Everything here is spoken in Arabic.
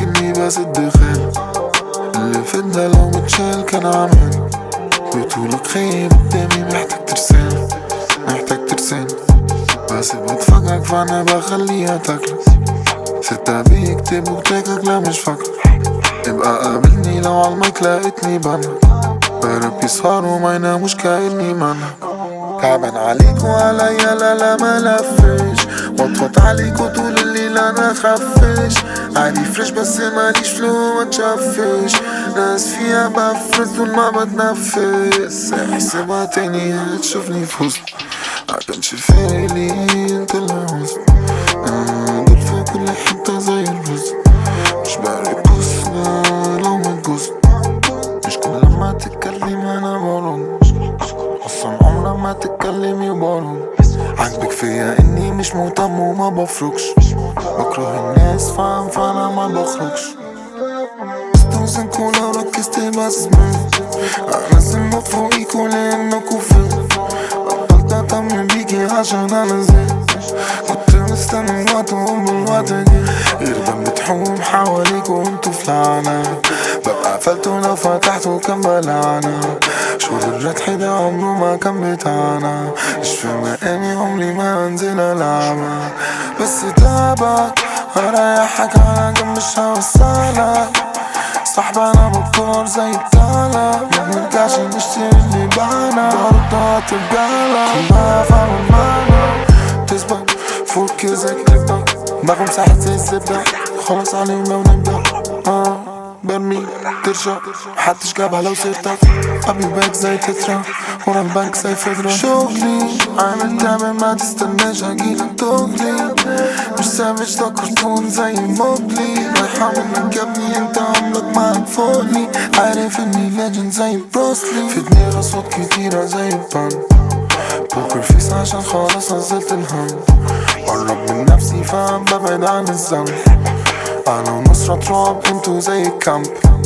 كني بس الدخان اللي فدا لو متشال كان عمل بطولك خيب قدامي محتاج ترسان محتاج ترسان بس بتفكك فانا بخليها تاكلك ستة بيكتب وبتاكك لا مش فاكر ابقى قابلني لو عالمايك لقيتني بنا برب يسهر وما يناموش كأني منك تعبان عليك وعليا لا ما لفش وطفط عليك وطول الليل انا خفش عادي فريش بس ماليش فلو ما تشفش ناس فيها بفرد طول ما بتنفس احسبها تاني هتشوفني في حزن عكنش فارقلي انت اللي حزن دول في كل حتة زي الرز مش بقرب بوسنا لو ما تجوز مش كل ما تتكلم انا برد اصلا عمرك ما تتكلمي وبرد عاجبك فيا اني مش مهتم وما بفرقش بكره الناس فاهم فانا ما بخرجش استوزن كولا وركزت بس انزل نوت فوقيكوا لانكوا فين بطلت اهتم بيكي عشان انا زين كنت مستني الوقت بالوقت جه غير بتحوم حواليك وانتوا في لعنة ببقى قفلته لو فتحته كان بلعنة شغل الرتح ده عمره ما كان بتاعنا مش في مقامي عمري ما انزل العبة بس تعبك هريحك على جنب مش هوصلك صاحبي انا بكار زي التالة ما بنرجعش نشتري اللي بانا برضه هتبقالك ما فاهم المعنى تسبق فوق كيزك نبدأ باخد مساحة زي الزبدة خلاص عليهم لو نبدأ برمي ترجع محدش جابها لو سيرتك قبل باك زي تترا ورا البنك زي فدرة شغلي عامل تعمل ما تستناش اجيلك دغري مش سافج ده كرتون زي موبلي رايحة منك يا ابني انت عمرك ما هتفوقني عارف اني ليجند زي بروسلي في دماغي اصوات كتيرة زي البان بوكر فيس عشان خلاص نزلت الهم قرب من نفسي فاهم ببعد عن الذنب انا ونصرة تراب انتو زي الكامب